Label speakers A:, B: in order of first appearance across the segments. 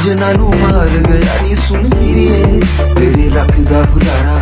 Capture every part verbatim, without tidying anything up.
A: सजना नू मार गया नी सुन हीरिए तेरे लक दा हुलारा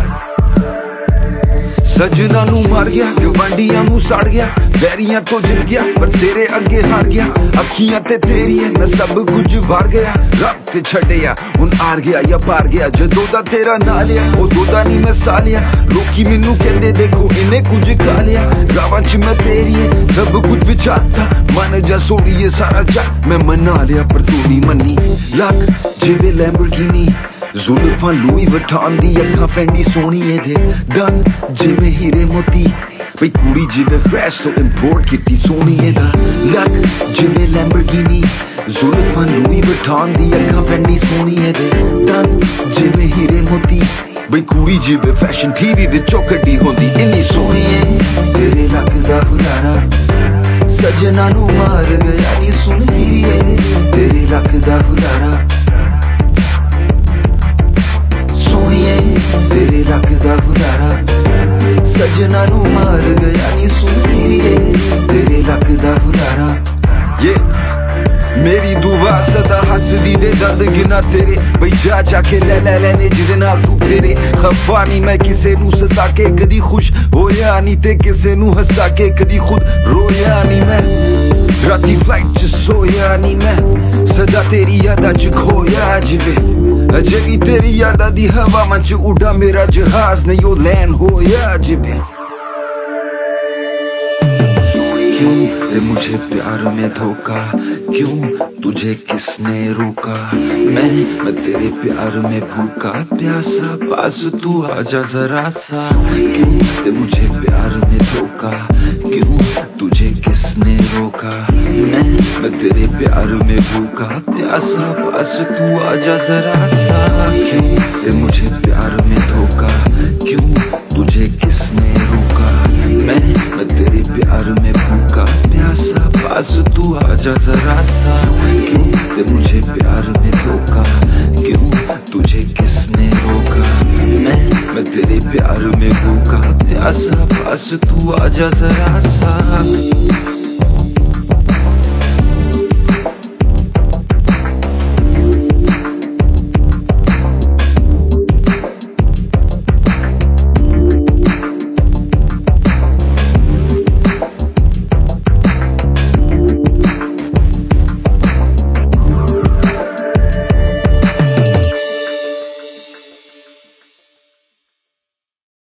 A: सजना नू मार गया गवांडियां नू साड़ गया बैरियां तो जिल गया पर तेरे अगे हार गया अखियां ते तेरी है मैं सब कुछ वार गया रब ते छड़िया हुन हार गया या पार गया जदों दा तेरा ना लिया उदों दा नहीं मैं सा लिया लोकी मैनू कहंदे देखो इन्हें कुछ खा लिया रावां च मैं तेरी है सब कुछ विचारता मन जा सोड़िए सारा जग मैं मना लिया पर तू नहीं मनी लक जिवे लैम्बोर्गिनी जुल्फां लुई वठान दी अखां फैंडी सोहनी ए दे दन जिवे हीरे मोती बई कुड़ी जिवे फ्रेश तो इंपोर्ट कीती सोहनी ए दा लक जिवे लैम्बोर्गिनी जुल्फां लुई वठान दी अखां फैंडी सोहनी ए दे दन जिवे हीरे मोती बई कुड़ी जिवे फैशन टीवी विचों कड्डी होंदी इन्नी सोहनी ए तेरे लक दा हुलारा सजना नू मार गया नी सुन हीरिए तेरे लक दा हुलारा तेरे लक दा हुलारा सजना नू मार गया नी सुन हीरिए तेरे लक दा हुलारा ये मेरी दुआ सदा हसदी दे दर्द गिना तेरे बई जा जाके ले ले लेने जिदे नाल तू फेरे खफा नहीं मैं किसे नू सता के कदी खुश होया नहीं ते किसे नू हसा के कदी खुद रोया नहीं मैं राती फ्लाइट च सोया नहीं मैं सदा तेरी यादा च खोया जिवे अजे भी तेरी यादा दी हवा च उड़ा मेरा जहाज नहीं ओ लैंड होया जिवे क्यों दे मुझे प्यार में धोखा क्यों तुझे किसने रोका मैं मैं तेरे प्यार में भूखा प्यासा पास तू आजा जरा सा क्यों दे मुझे प्यार में धोखा क्यों तुझे किसने रोका मैं मैं तेरे प्यार में भूखा प्यासा पास तू आजा जरा सा क्यों दे मुझे प्यार में धोखा क्यों तुझे किसने रोका मैं मैं तेरे प्यार में भूखा प्यासा पास तू आजा जरा सा क्यों दे मुझे प्यार में धोखा क्यों तुझे किसने रोका मैं मैं तेरे प्यार में भूखा प्यासा पास तू आजा जरा